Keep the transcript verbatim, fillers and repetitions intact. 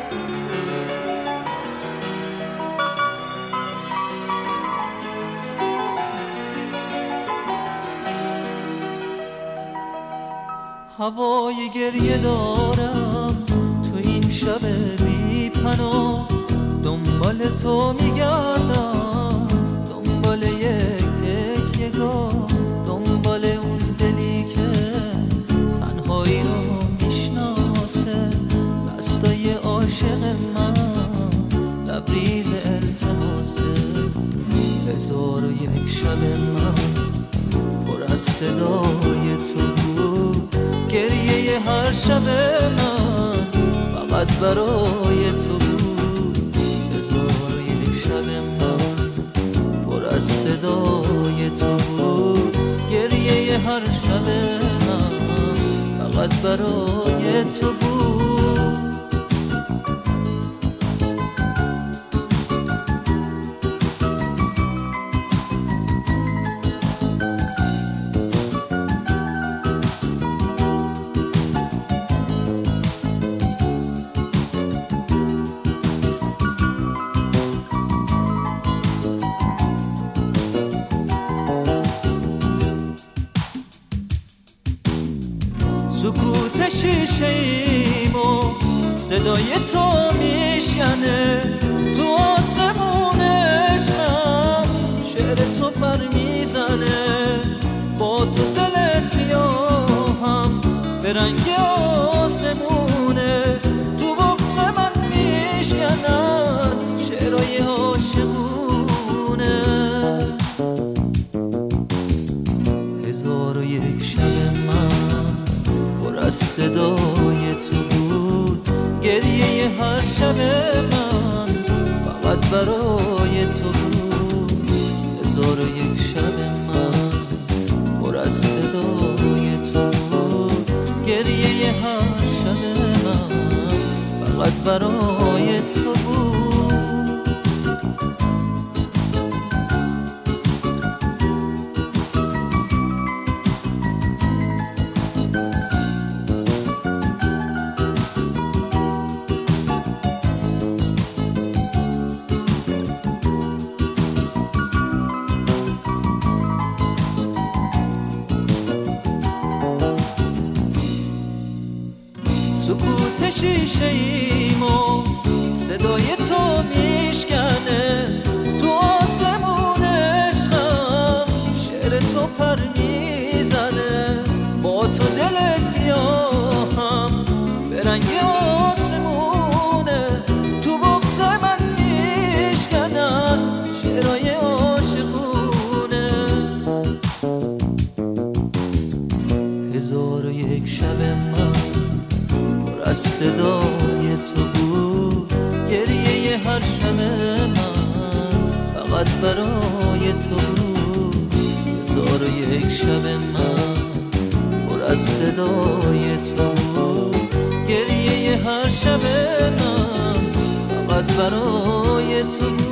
هوای گریه دارم تو این شب بی پناه، دنبال تو میگردم، دنبال یک تکیه‌گاه، دنبال اون دلی که تنهایی رو میشناسه، دستای عاشق من لبریز التماسه. هزار و یک شب من پر از صدای تو بود، گریه هر شب من فقط برای تو بود. هزار و یک شب من پر از صدای تو بود، گریه هر شب من فقط برای تو بود. سکوت شیشه ایم و صدای تو میشکنه، تو آسمون عشقم شعر تو پر میزنه، با تو دل سیاهم به رنگ آسمونه، تو بغض من میشکنن شعرهای عاشقونه. هزار و یک شب من پر از صدای تو بود، گریه هر شب من فقط برای تو بود. هزار و یک شب من پر از صدای تو بود، گریه هر شب من فقط برای تو بود. سکوت شیشه ایم و صدای تو میشکنه، تو آسمون عشقم شعر تو پر میزنه، با تو دل سیاهم به رنگ آسمونه، تو بغض من میشکنن شعرهای عاشقونه. هزار و یک شب من از صدای تو بود، گریه هر شب من فقط برای تو بود. هزار و یک شب من پر از صدای تو بود، گریه هر شب من فقط برای تو بود.